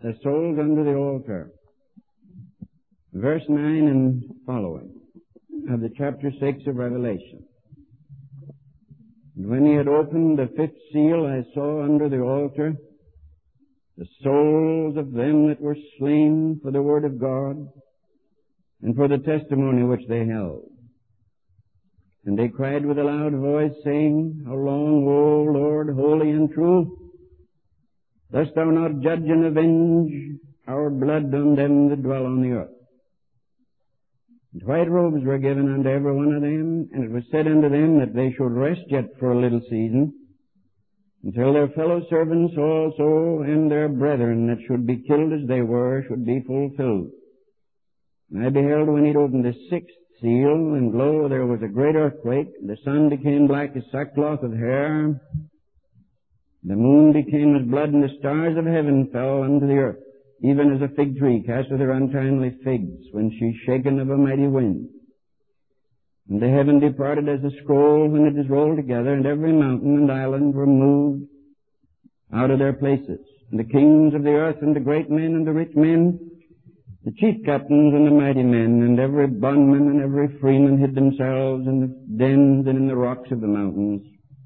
the souls under the altar. Verse 9 and following of the chapter 6 of Revelation. And when he had opened the fifth seal, I saw under the altar the souls of them that were slain for the word of God and for the testimony which they held. And they cried with a loud voice, saying, How long, O Lord, holy and true, dost thou not judge and avenge our blood on them that dwell on the earth? And white robes were given unto every one of them, and it was said unto them that they should rest yet for a little season, until their fellow servants also and their brethren that should be killed as they were should be fulfilled. And I beheld when he opened the sixth seal, and lo, there was a great earthquake. The sun became black as sackcloth of hair. The moon became as blood, and the stars of heaven fell unto the earth, even as a fig tree casteth her untimely figs when she is shaken of a mighty wind. And the heaven departed as a scroll when it is rolled together, and every mountain and island were moved out of their places. And the kings of the earth, and the great men, and the rich men, the chief captains and the mighty men, and every bondman and every freeman hid themselves in the dens and in the rocks of the mountains,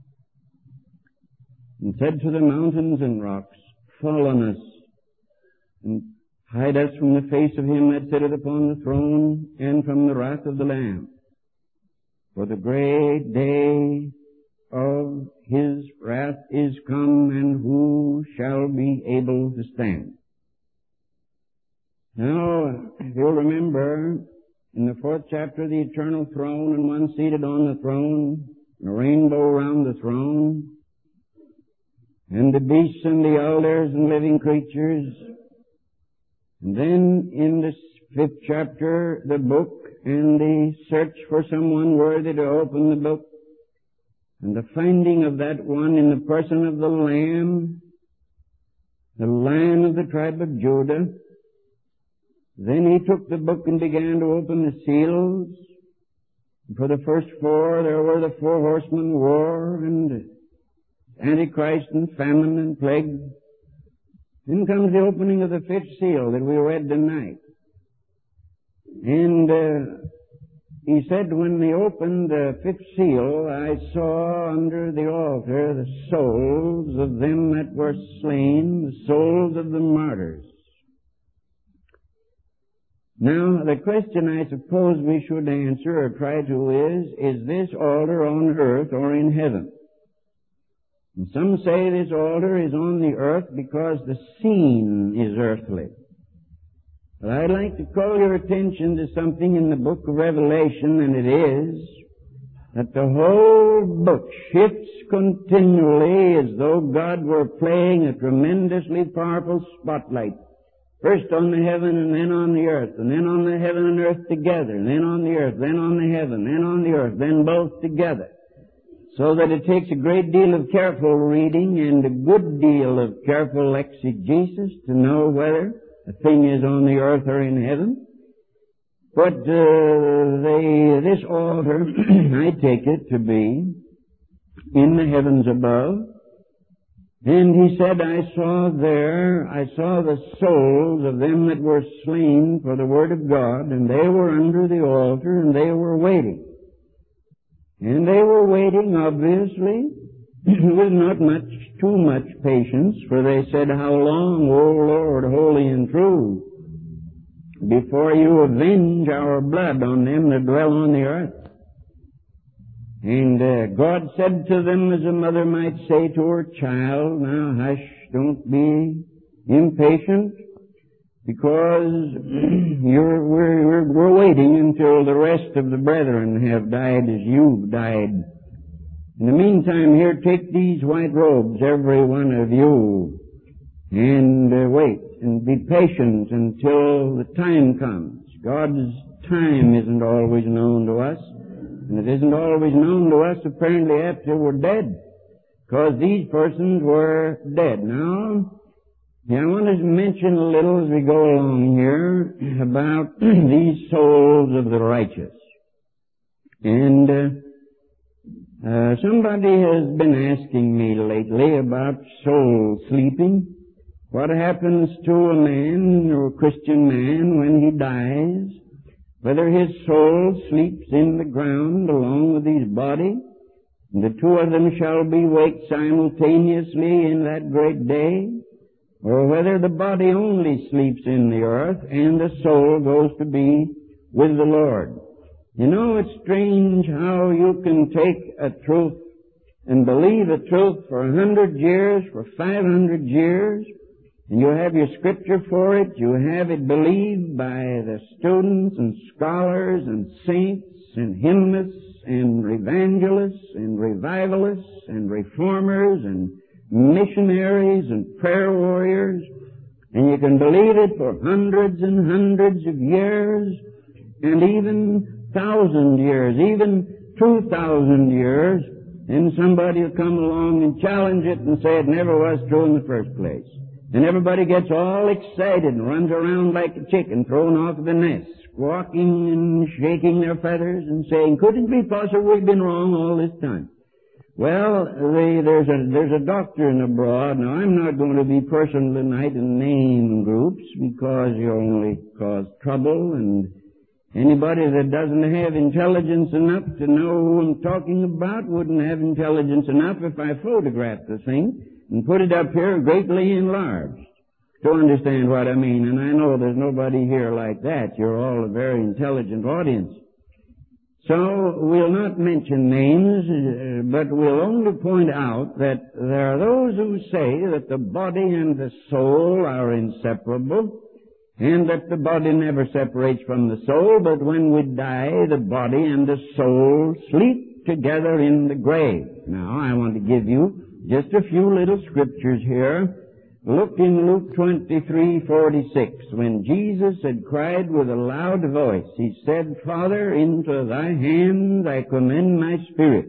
and said to the mountains and rocks, Fall on us, and hide us from the face of him that sitteth upon the throne, and from the wrath of the Lamb. For the great day of his wrath is come, and who shall be able to stand? Now, if you'll remember, in the fourth chapter, the eternal throne, and one seated on the throne, and a rainbow around the throne, and the beasts and the elders and living creatures. And then in this fifth chapter, the book and the search for someone worthy to open the book, and the finding of that one in the person of the Lamb, the Lion of the tribe of Judah. Then he took the book and began to open the seals. For the first four, there were the four horsemen, war, and Antichrist, and famine, and plague. Then comes the opening of the fifth seal that we read tonight. And he said, when they opened the fifth seal, I saw under the altar the souls of them that were slain, the souls of the martyrs. Now, the question I suppose we should answer or try to is this altar on earth or in heaven? And some say this altar is on the earth because the scene is earthly. But I'd like to call your attention to something in the book of Revelation, and it is that the whole book shifts continually as though God were playing a tremendously powerful spotlight. First on the heaven and then on the earth, and then on the heaven and earth together, and then on the earth, then on the heaven, then on the earth, then both together. So that it takes a great deal of careful reading and a good deal of careful exegesis to know whether a thing is on the earth or in heaven. But this altar, I take it to be in the heavens above. And he said, I saw the souls of them that were slain for the word of God, and they were under the altar, and they were waiting. And they were waiting, obviously, with not too much patience, for they said, How long, O Lord, holy and true, before you avenge our blood on them that dwell on the earth? And God said to them, as a mother might say to her child, Now hush, don't be impatient, because we're waiting until the rest of the brethren have died as you've died. In the meantime, here, take these white robes, every one of you, and wait, and be patient until the time comes. God's time isn't always known to us. And it isn't always known to us apparently after we're dead, because these persons were dead. Now, I want to mention a little as we go along here about these souls of the righteous. And somebody has been asking me lately about soul sleeping. what happens to a man or a Christian man when he dies, whether his soul sleeps in the ground along with his body, and the two of them shall be waked simultaneously in that great day, or whether the body only sleeps in the earth and the soul goes to be with the Lord. You know, it's strange how you can take a truth and believe a truth for 100 years, for 500 years, and you have your scripture for it, you have it believed by the students and scholars and saints and hymnists and evangelists and revivalists and reformers and missionaries and prayer warriors, and you can believe it for hundreds and hundreds of years, and even 1,000 years, even 2,000 years, and somebody will come along and challenge it and say it never was true in the first place. And everybody gets all excited and runs around like a chicken thrown off the nest, squawking and shaking their feathers and saying, could it be possible we've been wrong all this time? Well, there's a doctrine abroad. Now, I'm not going to be personal tonight and name groups because you only cause trouble, and anybody that doesn't have intelligence enough to know who I'm talking about wouldn't have intelligence enough if I photographed the thing and put it up here greatly enlarged to understand what I mean. And I know there's nobody here like that. You're all a very intelligent audience. So we'll not mention names, but we'll only point out that there are those who say that the body and the soul are inseparable, and that the body never separates from the soul, but when we die, the body and the soul sleep together in the grave. Now, I want to give you just a few little scriptures here. Look in Luke 23:46. When Jesus had cried with a loud voice, he said, Father, into thy hands I commend my spirit.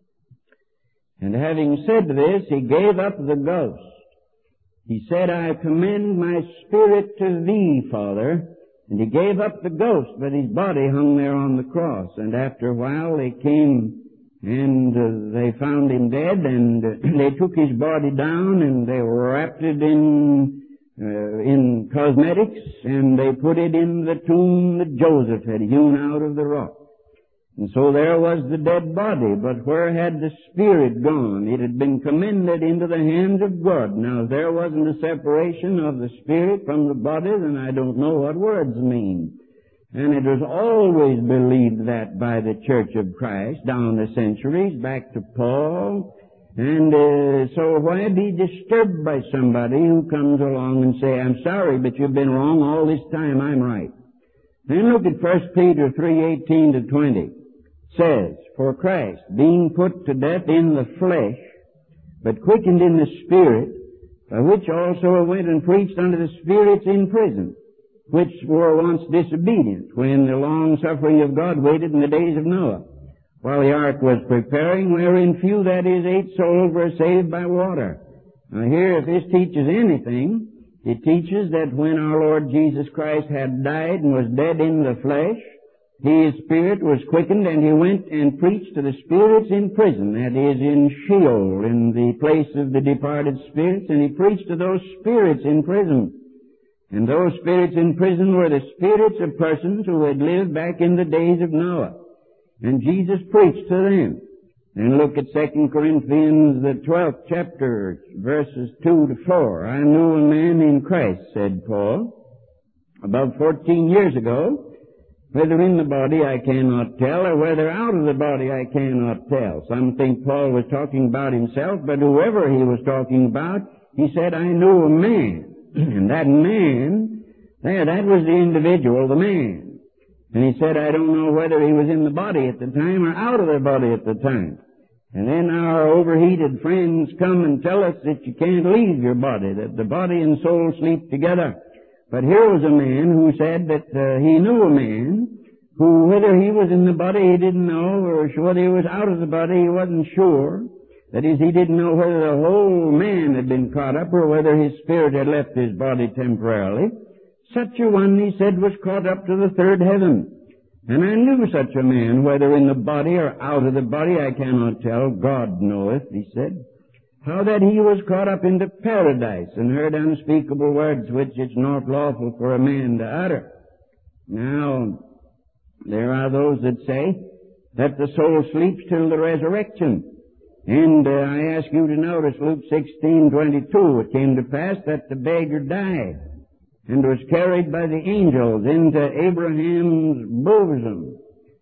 And having said this, he gave up the ghost. He said, I commend my spirit to thee, Father. And he gave up the ghost, but his body hung there on the cross. And after a while they came and they found him dead, and they took his body down and they wrapped it in cosmetics, and they put it in the tomb that Joseph had hewn out of the rock. And so there was the dead body, but where had the spirit gone? It had been commended into the hands of God. Now, if there wasn't a separation of the spirit from the body, then I don't know what words mean. And it was always believed that by the Church of Christ down the centuries, back to Paul. And so why be disturbed by somebody who comes along and say, I'm sorry, but you've been wrong all this time, I'm right. Then look at 1 Peter 3:18-20. Says, for Christ, being put to death in the flesh, but quickened in the spirit, by which also he went and preached unto the spirits in prison, which were once disobedient, when the long suffering of God waited in the days of Noah, while the ark was preparing, wherein few, that is, 8 souls, were saved by water. Now here, if this teaches anything, it teaches that when our Lord Jesus Christ had died and was dead in the flesh, his spirit was quickened, and he went and preached to the spirits in prison, that is, in Sheol, in the place of the departed spirits, and he preached to those spirits in prison. And those spirits in prison were the spirits of persons who had lived back in the days of Noah. And Jesus preached to them. And look at 2 Corinthians, the 12th chapter, verses 2-4. I knew a man in Christ, said Paul, about 14 years ago, whether in the body I cannot tell, or whether out of the body I cannot tell. Some think Paul was talking about himself, but whoever he was talking about, he said, I knew a man. And that man, that was the individual, the man. And he said, I don't know whether he was in the body at the time or out of the body at the time. And then our overheated friends come and tell us that you can't leave your body, that the body and soul sleep together. But here was a man who said that he knew a man who, whether he was in the body, he didn't know, or whether he was out of the body, he wasn't sure. That is, he didn't know whether the whole man had been caught up or whether his spirit had left his body temporarily. Such a one, he said, was caught up to the third heaven. And I knew such a man, whether in the body or out of the body, I cannot tell. God knoweth, he said. how that he was caught up into paradise and heard unspeakable words which it's not lawful for a man to utter. Now, there are those that say that the soul sleeps till the resurrection. And I ask you to notice Luke 16:22. It came to pass that the beggar died and was carried by the angels into Abraham's bosom.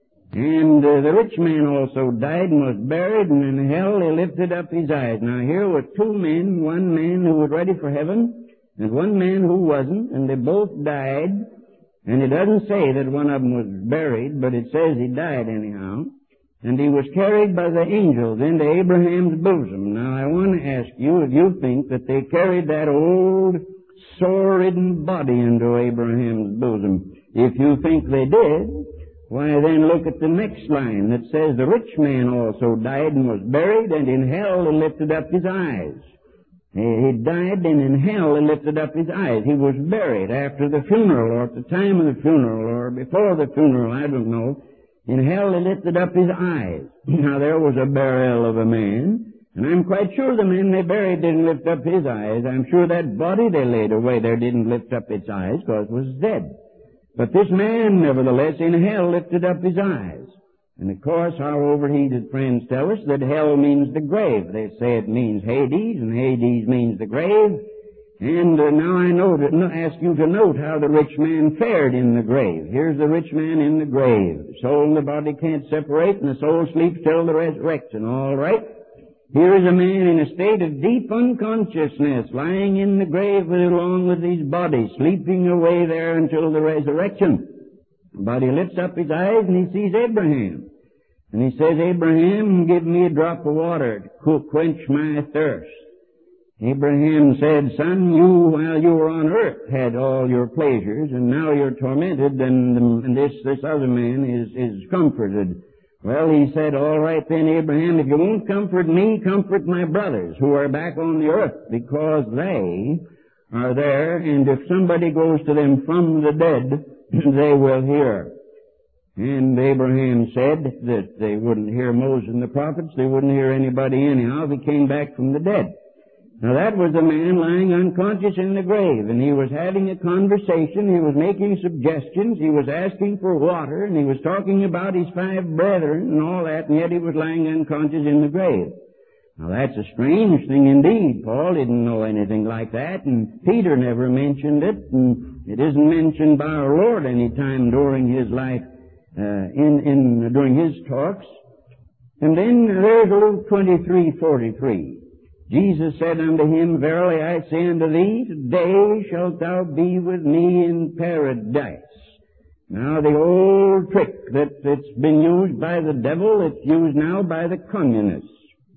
And the rich man also died and was buried, and in hell he lifted up his eyes. Now here were two men, one man who was ready for heaven, and one man who wasn't, and they both died. And it doesn't say that one of them was buried, but it says he died anyhow. And he was carried by the angels into Abraham's bosom. Now I want to ask you if you think that they carried that old, sore-ridden body into Abraham's bosom. If you think they did, why then look at the next line that says the rich man also died and was buried, and in hell he lifted up his eyes. He died, and in hell he lifted up his eyes. He was buried after the funeral, or at the time of the funeral, or before the funeral, I don't know. In hell he lifted up his eyes. Now there was a burial of a man, and I'm quite sure the man they buried didn't lift up his eyes. I'm sure that body they laid away there didn't lift up its eyes, because it was dead. But this man, nevertheless, in hell lifted up his eyes. And of course, our overheated friends tell us that hell means the grave. They say it means Hades, and Hades means the grave. And now I ask you to note how the rich man fared in the grave. Here's the rich man in the grave. The soul and the body can't separate, and the soul sleeps till the resurrection. All right? Here is a man in a state of deep unconsciousness, lying in the grave along with his body, sleeping away there until the resurrection. But he lifts up his eyes and he sees Abraham. And he says, Abraham, give me a drop of water to quench my thirst. Abraham said, son, you, while you were on earth, had all your pleasures, and now you're tormented, and this other man is comforted. Well, he said, all right then, Abraham, if you won't comfort me, comfort my brothers who are back on the earth, because they are there, and if somebody goes to them from the dead, they will hear. And Abraham said that they wouldn't hear Moses and the prophets, they wouldn't hear anybody anyhow if he came back from the dead. Now that was a man lying unconscious in the grave, and he was having a conversation, he was making suggestions, he was asking for water, and he was talking about his 5 brethren and all that, and yet he was lying unconscious in the grave. Now that's a strange thing indeed. Paul didn't know anything like that, and Peter never mentioned it, and it isn't mentioned by our Lord any time during his life, during his talks. And then there's Luke 23:43. Jesus said unto him, verily I say unto thee, today shalt thou be with me in paradise. Now the old trick that's been used by the devil, it's used now by the communists.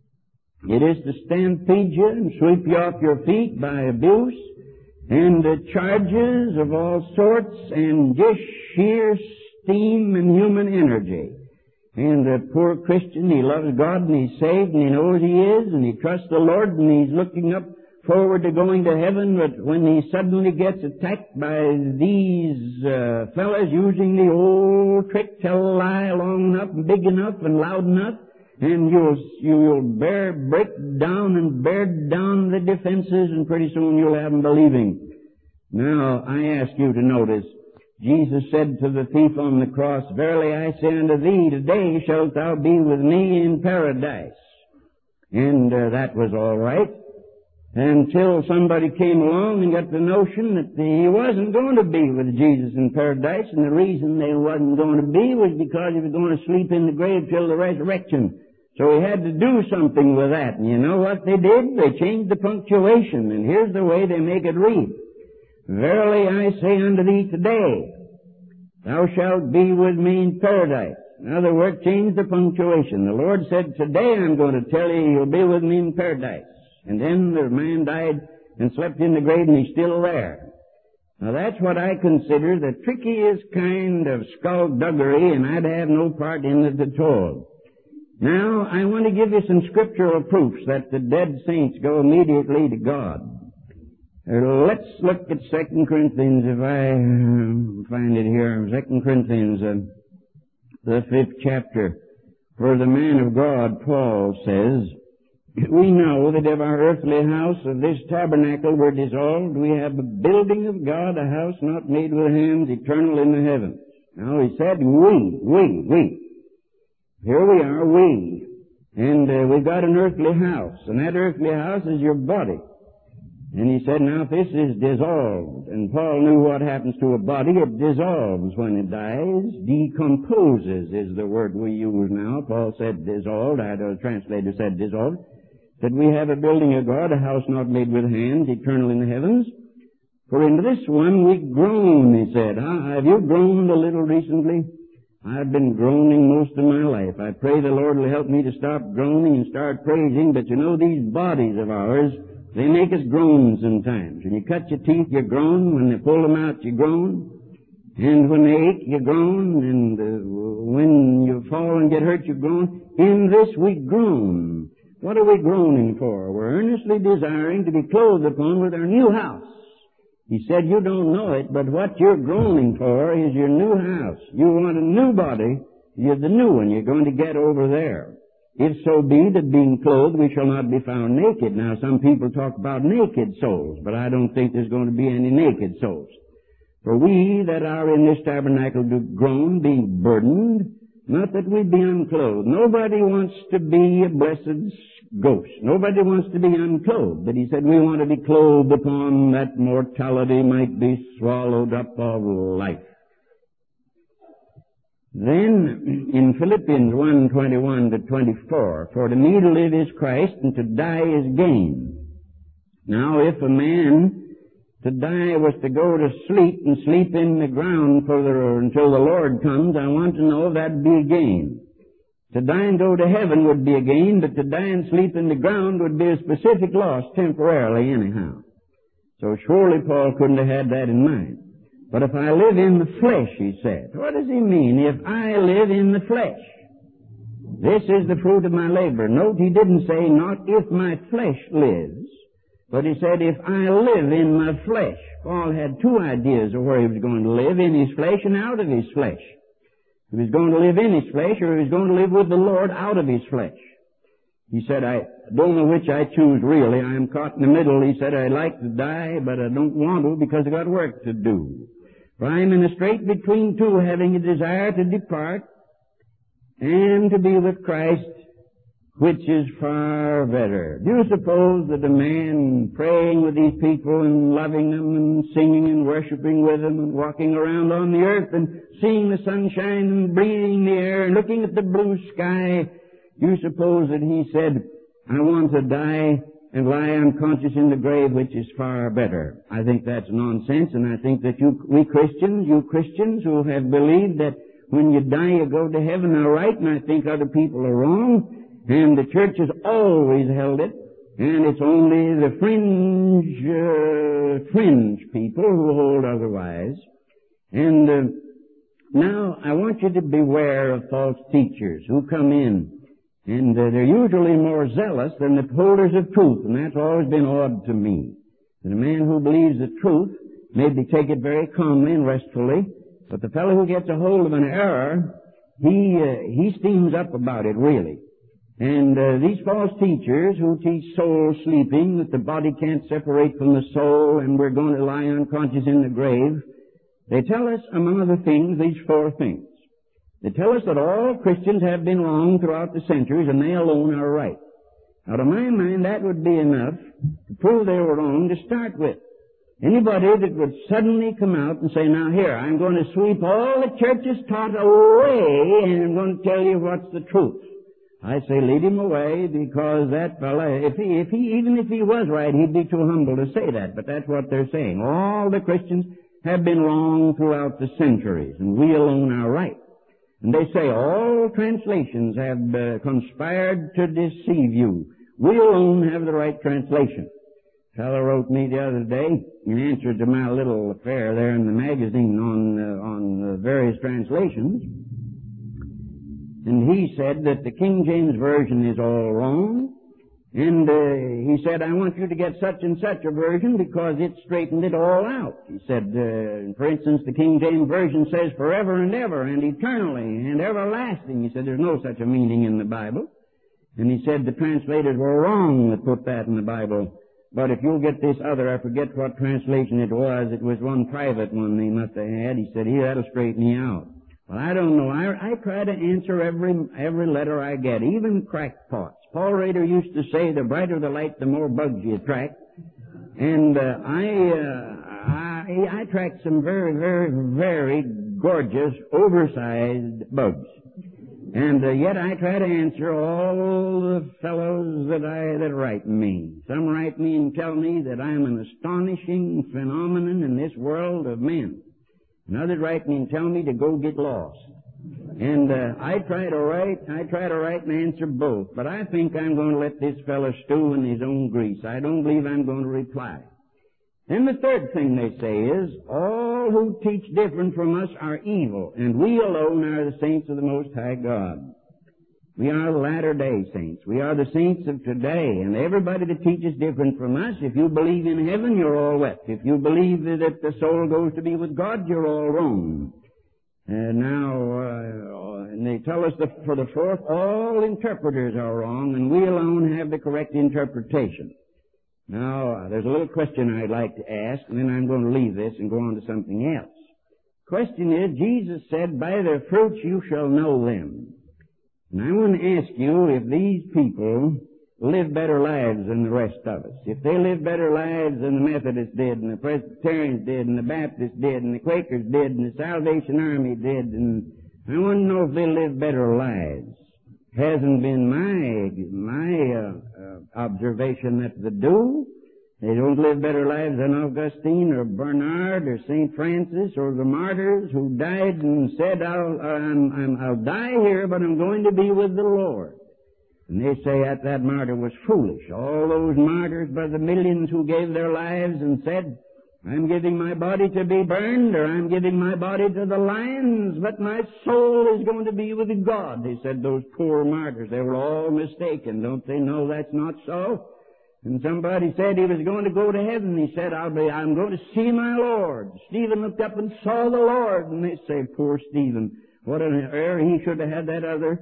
It is to stampede you and sweep you off your feet by abuse and charges of all sorts and just sheer steam and human energy. And the poor Christian, he loves God and he's saved and he knows he is and he trusts the Lord and he's looking up forward to going to heaven, but when he suddenly gets attacked by these fellas using the old trick, tell a lie long enough and big enough and loud enough, and you'll break down and bear down the defenses, and pretty soon you'll have them believing. Now, I ask you to notice, Jesus said to the thief on the cross, verily I say unto thee, today shalt thou be with me in paradise. And that was all right, until somebody came along and got the notion that he wasn't going to be with Jesus in paradise, and the reason they wasn't going to be was because he was going to sleep in the grave till the resurrection. So he had to do something with that. And you know what they did? They changed the punctuation, and here's the way they make it read. Verily I say unto thee today, thou shalt be with me in paradise. In other words, change the punctuation. The Lord said, today I'm going to tell you you'll be with me in paradise. And then the man died and slept in the grave and he's still there. Now that's what I consider the trickiest kind of skullduggery, and I'd have no part in it at all. Now, I want to give you some scriptural proofs that the dead saints go immediately to God. Let's look at 2 Corinthians, if I find it here. 2 Corinthians, the 5th chapter. For the man of God, Paul says, we know that if our earthly house of this tabernacle were dissolved, we have a building of God, a house not made with hands, eternal in the heavens. Now he said, we. Here we are, we. And we've got an earthly house, and that earthly house is your body. And he said, now if this is dissolved, and Paul knew what happens to a body, it dissolves when it dies, decomposes is the word we use now. Paul said dissolved, the translator said dissolved. That we have a building of God, a house not made with hands, eternal in the heavens. For into this one we groan, he said. Have you groaned a little recently? I've been groaning most of my life. I pray the Lord will help me to stop groaning and start praising, but you know these bodies of ours, they make us groan sometimes. When you cut your teeth, you groan. When they pull them out, you groan. And when they ache, you groan. And when you fall and get hurt, you groan. In this we groan. What are we groaning for? We're earnestly desiring to be clothed upon with our new house. He said, you don't know it, but what you're groaning for is your new house. You want a new body. You're the new one you're going to get over there. If so be that being clothed we shall not be found naked. Now some people talk about naked souls, but I don't think there's going to be any naked souls. For we that are in this tabernacle do groan, being burdened, not that we be unclothed. Nobody wants to be a blessed ghost. Nobody wants to be unclothed. But he said we want to be clothed upon that mortality might be swallowed up of life. Then, in Philippians 1:21 to 24, for to me to live is Christ, and to die is gain. Now, if a man to die was to go to sleep and sleep in the ground until the Lord comes, I want to know that'd be a gain. To die and go to heaven would be a gain, but to die and sleep in the ground would be a specific loss temporarily anyhow. So surely Paul couldn't have had that in mind. But if I live in the flesh, he said. What does he mean? If I live in the flesh. This is the fruit of my labor. Note, he didn't say, not if my flesh lives. But he said, if I live in my flesh. Paul had two ideas of where he was going to live, in his flesh and out of his flesh. He was going to live in his flesh, or he was going to live with the Lord out of his flesh. He said, I don't know which I choose really. I am caught in the middle. He said, I'd like to die, but I don't want to because I've got work to do. For I am in a strait between two, having a desire to depart and to be with Christ, which is far better. Do you suppose that a man praying with these people and loving them and singing and worshiping with them and walking around on the earth and seeing the sunshine and breathing the air and looking at the blue sky, do you suppose that he said, I want to die and lie unconscious in the grave, which is far better? I think that's nonsense, and I think that you Christians who have believed that when you die you go to heaven are right, and I think other people are wrong, and the church has always held it, and it's only the fringe people who hold otherwise. And now I want you to beware of false teachers who come in. And they're usually more zealous than the holders of truth, and that's always been odd to me. That a man who believes the truth maybe take it very calmly and restfully, but the fellow who gets a hold of an error, he steams up about it really. And these false teachers who teach soul sleeping, that the body can't separate from the soul, and we're going to lie unconscious in the grave, they tell us, among other things, these four things. They tell us that all Christians have been wrong throughout the centuries, and they alone are right. Now, to my mind, that would be enough to prove they were wrong to start with. Anybody that would suddenly come out and say, now here, I'm going to sweep all the churches taught away, and I'm going to tell you what's the truth. I say, lead him away, because that fella, even if he was right, he'd be too humble to say that, but that's what they're saying. All the Christians have been wrong throughout the centuries, and we alone are right. And they say all translations have conspired to deceive you. We alone have the right translation. A fellow wrote me the other day in answer to my little affair there in the magazine on various translations. And he said that the King James Version is all wrong. And he said, I want you to get such and such a version because it straightened it all out. He said, for instance, the King James Version says forever and ever and eternally and everlasting. He said, there's no such a meaning in the Bible. And he said the translators were wrong that put that in the Bible. But if you'll get this other, I forget what translation it was one private one they must have had. He said, here, that'll straighten you out. Well, I don't know. I try to answer every letter I get, even crackpots. Paul Rader used to say, the brighter the light, the more bugs you attract. And I attract some very, very, very gorgeous, oversized bugs. And yet I try to answer all the fellows that write me. Some write me and tell me that I'm an astonishing phenomenon in this world of men. And others write me and tell me to go get lost. And I try to write and answer both. But I think I'm going to let this fellow stew in his own grease. I don't believe I'm going to reply. Then the third thing they say is, all who teach different from us are evil, and we alone are the saints of the Most High God. We are the latter-day saints. We are the saints of today, and everybody that teaches different from us, if you believe in heaven, you're all wet. If you believe that the soul goes to be with God, you're all wrong. And they tell us that for the fourth, all interpreters are wrong, and we alone have the correct interpretation. Now, there's a little question I'd like to ask, and then I'm going to leave this and go on to something else. Question is, Jesus said, by their fruits you shall know them. And I want to ask you if these people live better lives than the rest of us. If they live better lives than the Methodists did, and the Presbyterians did, and the Baptists did, and the Quakers did, and the Salvation Army did, and I want to know if they live better lives. Hasn't been my observation that they do. They don't live better lives than Augustine or Bernard or St. Francis or the martyrs who died and said, I'll die here, but I'm going to be with the Lord. And they say that martyr was foolish. All those martyrs by the millions who gave their lives and said, I'm giving my body to be burned, or I'm giving my body to the lions, but my soul is going to be with God. They said, those poor martyrs, they were all mistaken. Don't they know that's not so? And somebody said he was going to go to heaven. He said, I'm going to see my Lord. Stephen looked up and saw the Lord. And they say, poor Stephen, what an error. He should have had that other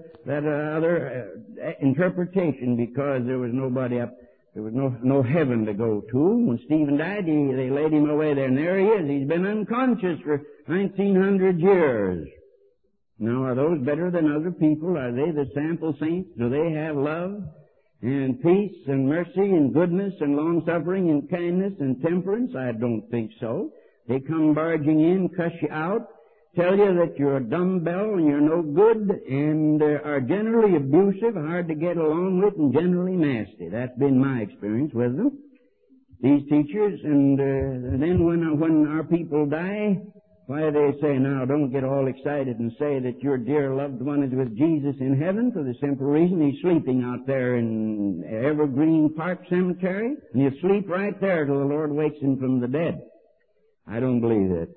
interpretation, because there was nobody up. There was no heaven to go to. When Stephen died, they laid him away there, and there he is. He's been unconscious for 1900 years. Now, are those better than other people? Are they the sample saints? Do they have love and peace and mercy and goodness and long-suffering and kindness and temperance? I don't think so. They come barging in, cuss you out, tell you that you're a dumbbell and you're no good, and are generally abusive, hard to get along with, and generally nasty. That's been my experience with them, these teachers. And then when our people die, why, they say, now, don't get all excited and say that your dear loved one is with Jesus in heaven, for the simple reason he's sleeping out there in Evergreen Park Cemetery, and he'll sleep right there till the Lord wakes him from the dead. I don't believe it.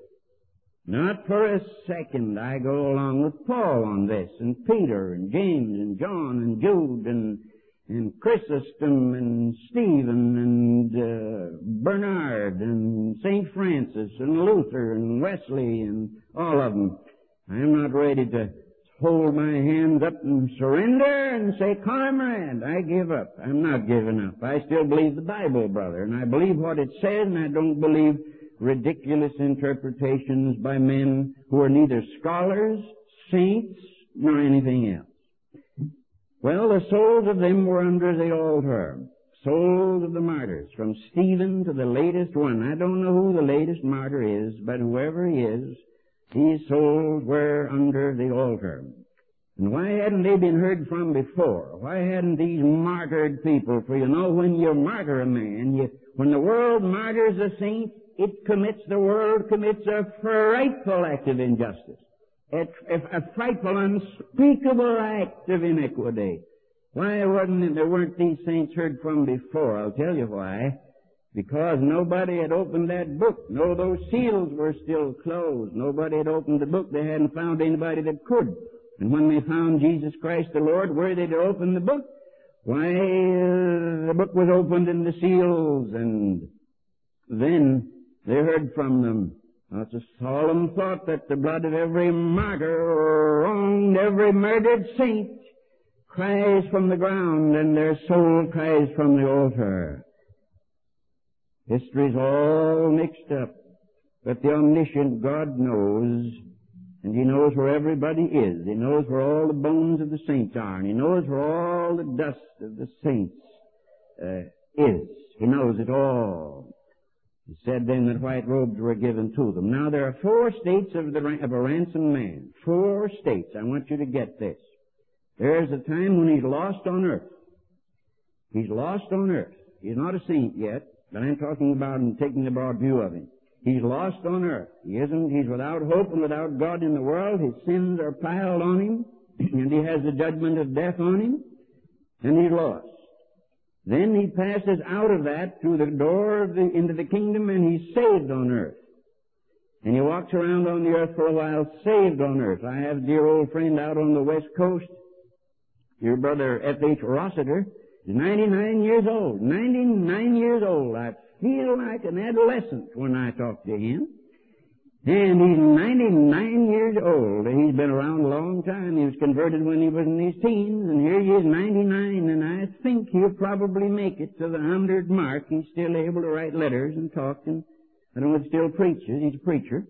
Not for a second. I go along with Paul on this, and Peter, and James, and John, and Jude, and Chrysostom, and Stephen, and Bernard, and St. Francis, and Luther, and Wesley, and all of them. I'm not ready to hold my hands up and surrender and say, comrade, I give up. I'm not giving up. I still believe the Bible, brother, and I believe what it says, and I don't believe ridiculous interpretations by men who are neither scholars, saints, nor anything else. Well, the souls of them were under the altar. Souls of the martyrs, from Stephen to the latest one. I don't know who the latest martyr is, but whoever he is, these souls were under the altar. And why hadn't they been heard from before? Why hadn't these martyred people? For you know, when you martyr a man, when the world martyrs a saint, the world commits a frightful act of injustice. A frightful, unspeakable act of iniquity. Why weren't these saints heard from before? I'll tell you why. Because nobody had opened that book. No, those seals were still closed. Nobody had opened the book. They hadn't found anybody that could. And when they found Jesus Christ the Lord worthy to open the book, why, the book was opened in the seals, and then they heard from them. It's a solemn thought that the blood of every martyr wronged every murdered saint cries from the ground and their soul cries from the altar. History's all mixed up, but the omniscient God knows, and He knows where everybody is. He knows where all the bones of the saints are, and He knows where all the dust of the saints is. He knows it all. He said then that white robes were given to them. Now there are 4 states of a ransomed man. 4 states. I want you to get this. There's a time when he's lost on earth. He's lost on earth. He's not a saint yet, but I'm talking about and taking the broad view of him. He's lost on earth. He's without hope and without God in the world. His sins are piled on him, and he has the judgment of death on him, and he's lost. Then he passes out of that through the door into the kingdom, and he's saved on earth. And he walks around on the earth for a while, saved on earth. I have a dear old friend out on the West Coast, your brother F.H. Rossiter. He's 99 years old. 99 years old. I feel like an adolescent when I talk to him. And he's 99 years old. He's been around a long time. He was converted when he was in his teens, and here he is 99, and I think he'll probably make it to the 100 mark. He's still able to write letters and talk, and I don't know if he still preaches. He's a preacher.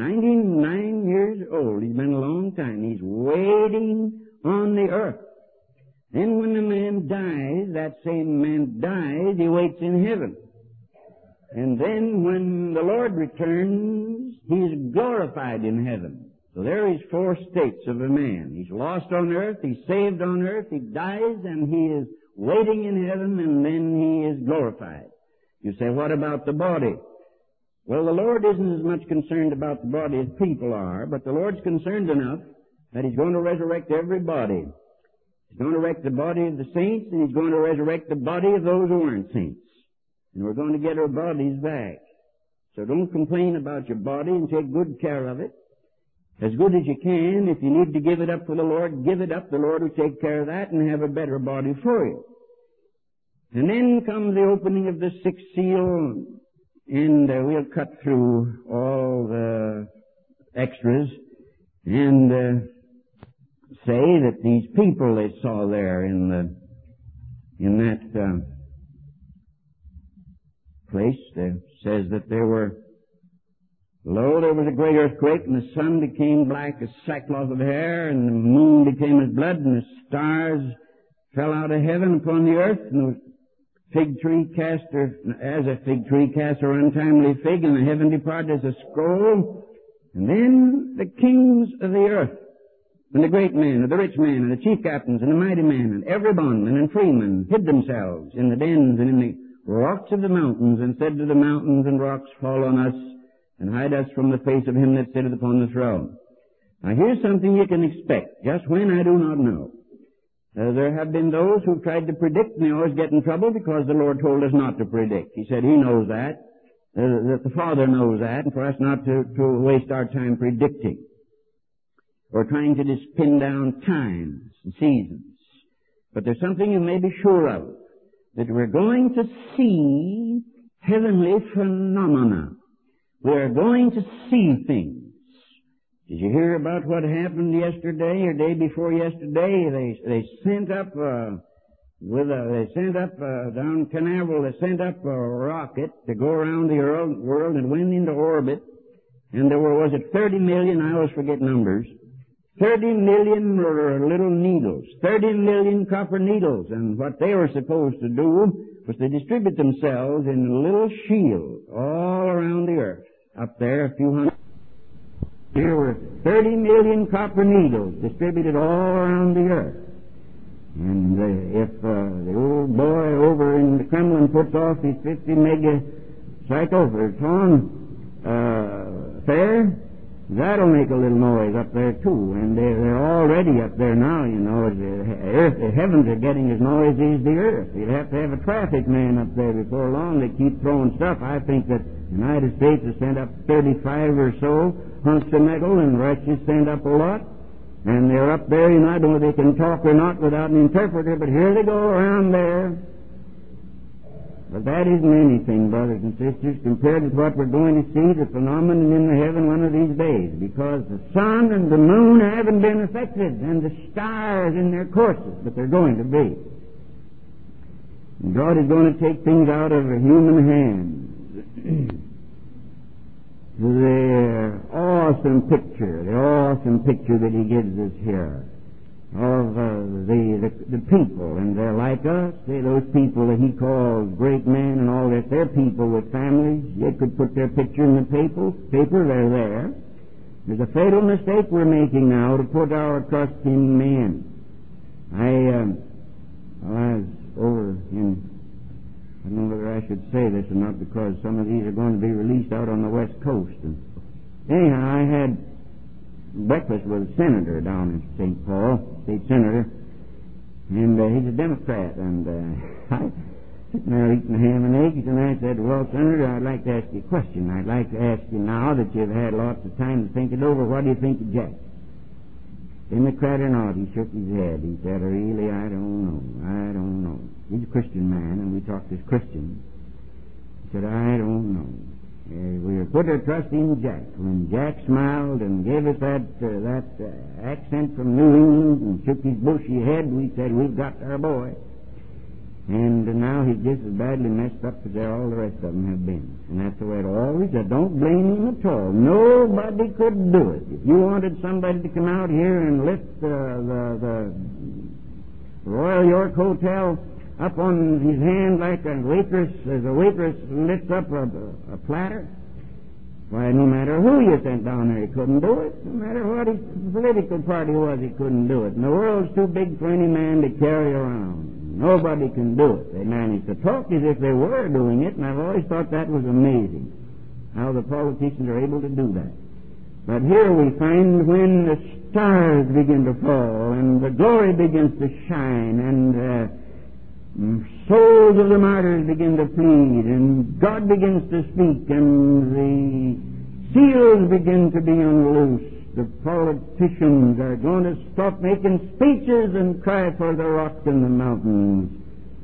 99 years old. He's been a long time. He's waiting on the earth. Then when the man dies, that same man dies, he waits in heaven. And then when the Lord returns, he's glorified in heaven. So there is 4 states of a man. He's lost on earth, he's saved on earth, he dies, and he is waiting in heaven, and then he is glorified. You say, what about the body? Well, the Lord isn't as much concerned about the body as people are, but the Lord's concerned enough that He's going to resurrect every body. He's going to resurrect the body of the saints, and He's going to resurrect the body of those who aren't saints. And we're going to get our bodies back. So don't complain about your body and take good care of it. As good as you can. If you need to give it up for the Lord, give it up. The Lord will take care of that and have a better body for you. And then comes the opening of the 6th seal, and we'll cut through all the extras and say that these people they saw there in that place, it says that there was a great earthquake, and the sun became black as sackcloth of hair, and the moon became as blood, and the stars fell out of heaven upon the earth, and the fig tree cast her, as a fig tree casts her untimely fig, and the heaven departed as a scroll. And then the kings of the earth, and the great men, and the rich men, and the chief captains, and the mighty men, and every bondman and freeman hid themselves in the dens and in the rocks of the mountains, and said to the mountains and rocks, fall on us, and hide us from the face of him that sitteth upon the throne. Now here's something you can expect. Just when, I do not know. There have been those who tried to predict, and they always get in trouble because the Lord told us not to predict. He said He knows that the Father knows that, and for us not to waste our time predicting or trying to just pin down times and seasons. But there's something you may be sure of, that we're going to see heavenly phenomena. We're going to see things. Did you hear about what happened yesterday or day before yesterday? They sent up down Canaveral. They sent up a rocket to go around the world and went into orbit. And there were 30 million? I always forget numbers. 30 million little needles, 30 million copper needles, and what they were supposed to do was to distribute themselves in a little shield all around the earth. Up there, a few hundred. There were 30 million copper needles distributed all around the earth. And if the old boy over in the Kremlin puts off his 50 megacyclotron fair, that'll make a little noise up there too, and they're already up there now, you know. The heavens are getting as noisy as the earth. You'd have to have a traffic man up there before long. They keep throwing stuff. I think that the United States has sent up 35 or so hunks of metal, and Russia's sent up a lot. And they're up there, you know. I don't know if they can talk or not without an interpreter, but here they go around there. But that isn't anything, brothers and sisters, compared with what we're going to see, the phenomenon in the heaven one of these days. It'll be because the sun and the moon haven't been affected, and the stars in their courses, but they're going to be. And God is going to take things out of human hands. The awesome picture that He gives us here of the people, and they're like us. Those people that He calls great men and all this, they're people with families. You could put their picture in the paper, they're there. There's a fatal mistake we're making now to put our trust in men. I was over in, I don't know whether I should say this or not, because some of these are going to be released out on the West Coast. And anyhow, I had breakfast with a senator down in St. Paul, state senator, and he's a Democrat, and I sitting there eating ham and eggs, and I said, well, Senator, I'd like to ask you a question. I'd like to ask you now that you've had lots of time to think it over, what do you think of Jack? Democrat or not? He shook his head. He said, really, I don't know. He's a Christian man, and we talked as Christians. He said, I don't know. We put our trust in Jack. When Jack smiled and gave us that accent from New England and shook his bushy head, we said, we've got our boy. And now he's just as badly messed up as all the rest of them have been. And that's the way it always is. Don't blame him at all. Nobody could do it. If you wanted somebody to come out here and lift the Royal York Hotel up on his hand like a waitress, as a waitress lifts up a platter, why, no matter who you sent down there, he couldn't do it. No matter what his political party was, he couldn't do it. And the world's too big for any man to carry around. Nobody can do it. They manage to talk as if they were doing it, and I've always thought that was amazing, how the politicians are able to do that. But here we find when the stars begin to fall, and the glory begins to shine, and souls of the martyrs begin to plead, and God begins to speak, and the seals begin to be unloosed. The politicians are going to stop making speeches and cry for the rocks and the mountains.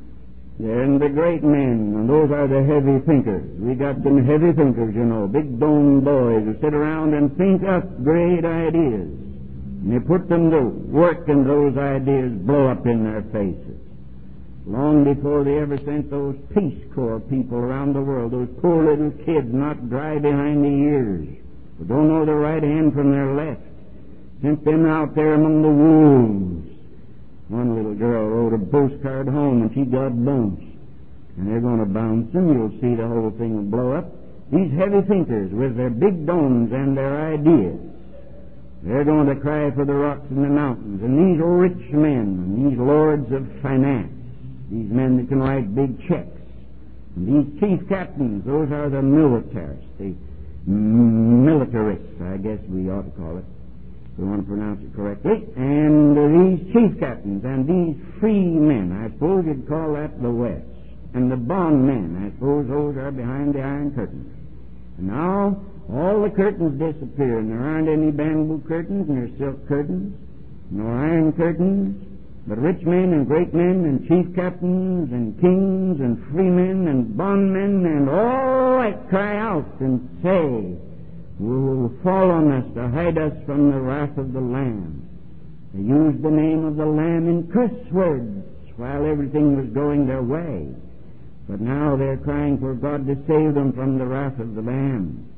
And the great men, and those are the heavy thinkers. We got some heavy thinkers, big domed boys who sit around and think up great ideas. And they put them to work, and those ideas blow up in their faces. Long before they ever sent those Peace Corps people around the world, those poor little kids not dry behind the ears, who don't know their right hand from their left, sent them out there among the wolves. One little girl wrote a postcard home, and she got bounced. And they're going to bounce them. You'll see the whole thing will blow up. These heavy thinkers with their big domes and their ideas, they're going to cry for the rocks and the mountains. And these rich men, and these lords of finance, these men that can write big checks, and these chief captains, those are the militarists, the militarists, I guess we ought to call it, if we want to pronounce it correctly. And these chief captains and these free men, I suppose you'd call that the West. And the bond men, I suppose those are behind the Iron Curtain. And now all the curtains disappear, and there aren't any bamboo curtains, and there's silk curtains, no iron curtains. But rich men and great men and chief captains and kings and free men and bondmen and all that cry out and say, will fall on us to hide us from the wrath of the Lamb. They used the name of the Lamb in curse words while everything was going their way. But now they're crying for God to save them from the wrath of the Lamb.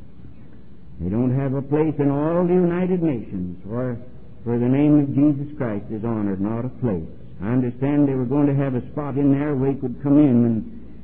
They don't have a place in all the United Nations where the name of Jesus Christ is honored, not a place. I understand they were going to have a spot in there where you could come in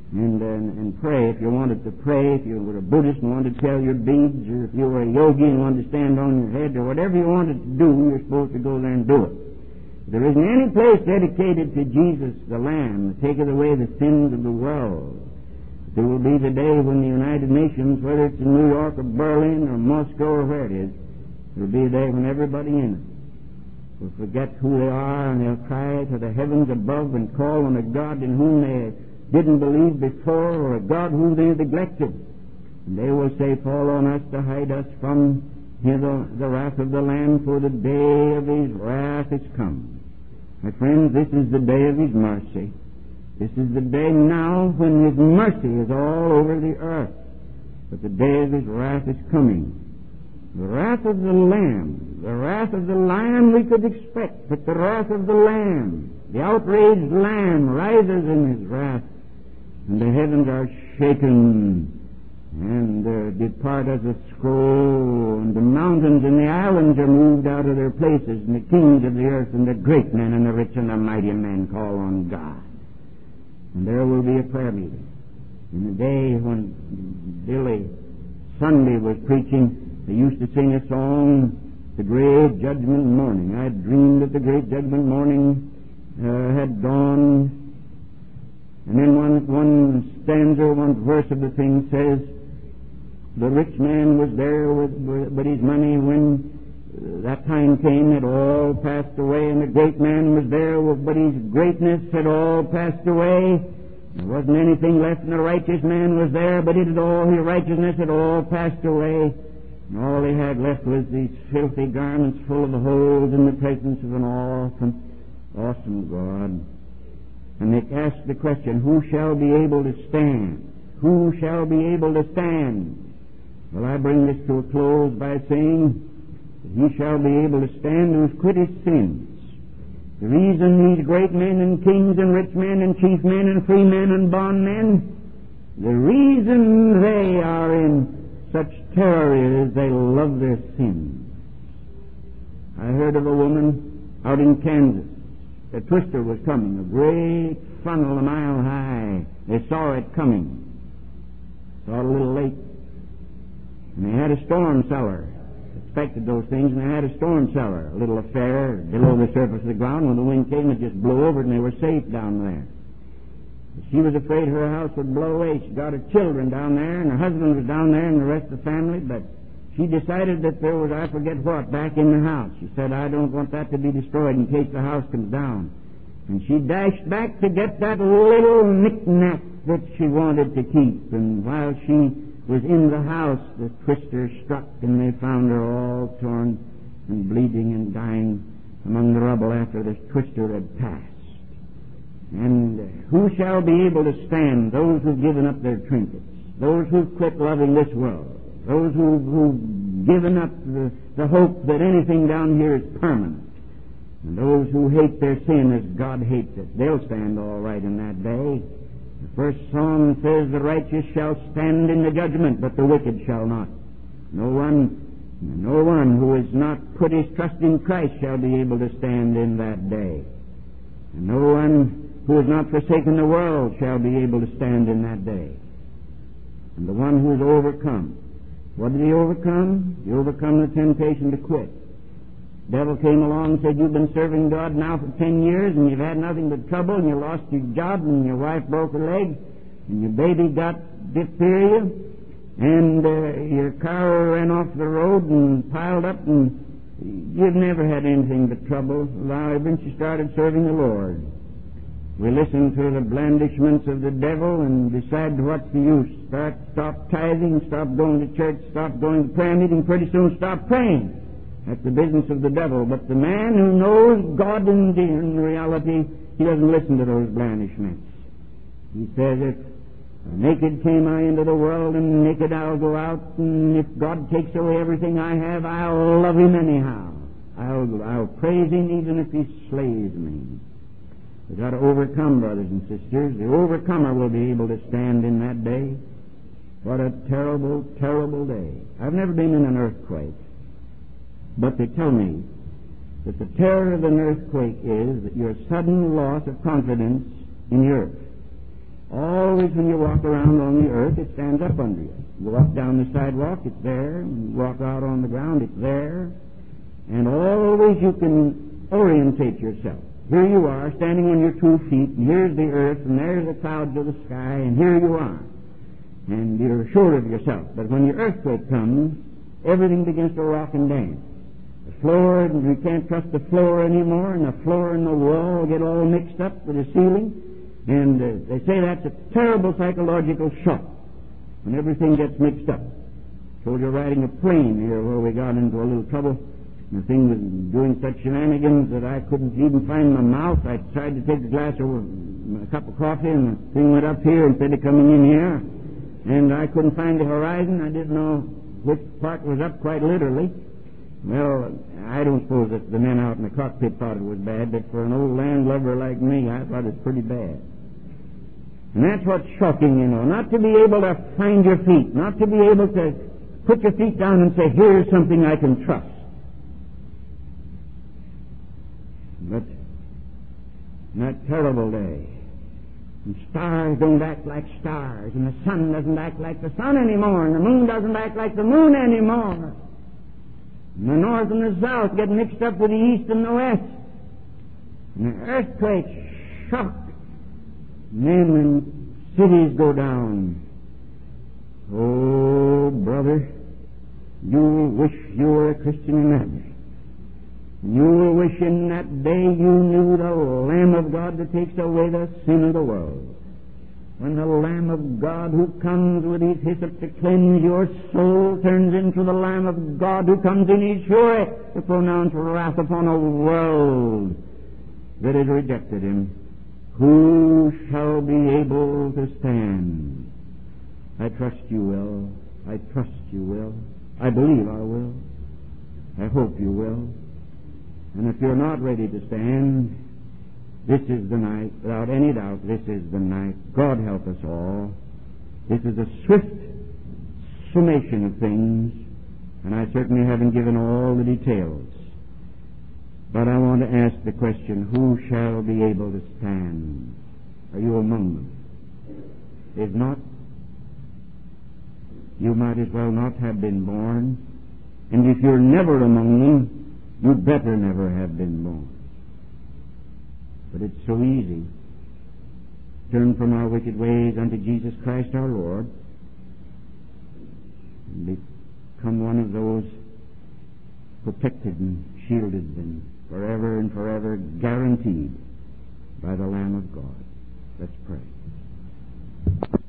and pray if you wanted to pray, if you were a Buddhist and wanted to tell your beads, or if you were a yogi and wanted to stand on your head, or whatever you wanted to do, you're supposed to go there and do it. There isn't any place dedicated to Jesus the Lamb, that taketh away the sins of the world. There will be the day when the United Nations, whether it's in New York or Berlin or Moscow or where it is, there will be a day when everybody in it will forget who they are, and they'll cry to the heavens above and call on a God in whom they didn't believe before, or a God whom they neglected. And they will say, fall on us to hide us from the wrath of the Lamb, for the day of His wrath is come. My friends, this is the day of His mercy. This is the day now when His mercy is all over the earth. But the day of His wrath is coming. The wrath wrath of the Lamb. The wrath of the Lion we could expect, but the wrath of the Lamb, the outraged Lamb, rises in his wrath, and the heavens are shaken and depart as a scroll, and the mountains and the islands are moved out of their places, and the kings of the earth and the great men and the rich and the mighty men call on God. And there will be a prayer meeting. In the day when Billy Sunday was preaching, they used to sing a song, The Great Judgment Morning. I dreamed that the great judgment morning had dawned. And then one stanza, one verse of the thing says, the rich man was there but his money when that time came had all passed away, and the great man was there but his greatness had all passed away. There wasn't anything left, and the righteous man was there, but his righteousness had all passed away. And all he had left was these filthy garments full of holes in the presence of an awesome God. And they asked the question, who shall be able to stand? Who shall be able to stand? Well, I bring this to a close by saying that he shall be able to stand who's quit his sins. The reason these great men and kings and rich men and chief men and free men and bondmen, the reason they are in such terror is they love their sins. I heard of a woman out in Kansas. A twister was coming, a great funnel a mile high. They saw it coming. Saw it a little late. And they had a storm cellar. Expected those things, and they had a storm cellar, a little affair below the surface of the ground. When the wind came, it just blew over it, and they were safe down there. She was afraid her house would blow away. She got her children down there, and her husband was down there, and the rest of the family, but she decided that there was, I forget what, back in the house. She said, I don't want that to be destroyed in case the house comes down. And she dashed back to get that little knick-knack that she wanted to keep. And while she was in the house, the twister struck, and they found her all torn and bleeding and dying among the rubble after the twister had passed. And who shall be able to stand? Those who've given up their trinkets, those who've quit loving this world, those who've given up the hope that anything down here is permanent, and those who hate their sin as God hates it. They'll stand all right in that day. The first psalm says, the righteous shall stand in the judgment, but the wicked shall not. No one who has not put his trust in Christ shall be able to stand in that day. And no one who has not forsaken the world shall be able to stand in that day. And the one who is overcome, what did he overcome? He overcome the temptation to quit. The devil came along and said, you've been serving God now for 10 years, and you've had nothing but trouble, and you lost your job, and your wife broke her leg, and your baby got diphtheria, and your car ran off the road and piled up, and you've never had anything but trouble. Well, ever since you started serving the Lord, we listen to the blandishments of the devil and decide what's the use. Stop tithing, stop going to church, stop going to prayer meeting, pretty soon stop praying. That's the business of the devil. But the man who knows God in reality, he doesn't listen to those blandishments. He says, if naked came I into the world, and naked I'll go out, and if God takes away everything I have, I'll love him anyhow. I'll praise him even if he slays me. We've got to overcome, brothers and sisters. The overcomer will be able to stand in that day. What a terrible, terrible day. I've never been in an earthquake, but they tell me that the terror of an earthquake is that your sudden loss of confidence in the earth. Always when you walk around on the earth, it stands up under you. You walk down the sidewalk, it's there. You walk out on the ground, it's there. And always you can orientate yourself. Here you are, standing on your 2 feet, and here's the earth, and there's the clouds of the sky, and here you are. And you're sure of yourself. But when your earthquake comes, everything begins to rock and dance. The floor, you can't trust the floor anymore, and the floor and the wall get all mixed up with the ceiling. And they say that's a terrible psychological shock when everything gets mixed up. Told you riding a plane here where we got into a little trouble. The thing was doing such shenanigans that I couldn't even find my mouth. I tried to take a cup of coffee, and the thing went up here instead of coming in here. And I couldn't find the horizon. I didn't know which part was up, quite literally. Well, I don't suppose that the men out in the cockpit thought it was bad, but for an old landlubber like me, I thought it was pretty bad. And that's what's shocking, not to be able to find your feet, not to be able to put your feet down and say, here's something I can trust. But in that terrible day, and stars don't act like stars, and the sun doesn't act like the sun anymore, and the moon doesn't act like the moon anymore, and the north and the south get mixed up with the east and the west, and the earthquakes shock men and cities go down. Oh, brother, you will wish you were a Christian in that day. You will wish in that day you knew the Lamb of God that takes away the sin of the world. When the Lamb of God who comes with his hyssop to cleanse your soul turns into the Lamb of God who comes in his fury to pronounce wrath upon a world that has rejected him. Who shall be able to stand? I trust you will. I trust you will. I believe I will. I hope you will. And if you're not ready to stand, this is the night. Without any doubt, this is the night. God help us all. This is a swift summation of things, and I certainly haven't given all the details. But I want to ask the question, who shall be able to stand? Are you among them? If not, you might as well not have been born. And if you're never among them, you'd better never have been born. But it's so easy. Turn from our wicked ways unto Jesus Christ our Lord, and become one of those protected and shielded and forever and forever guaranteed by the Lamb of God. Let's pray.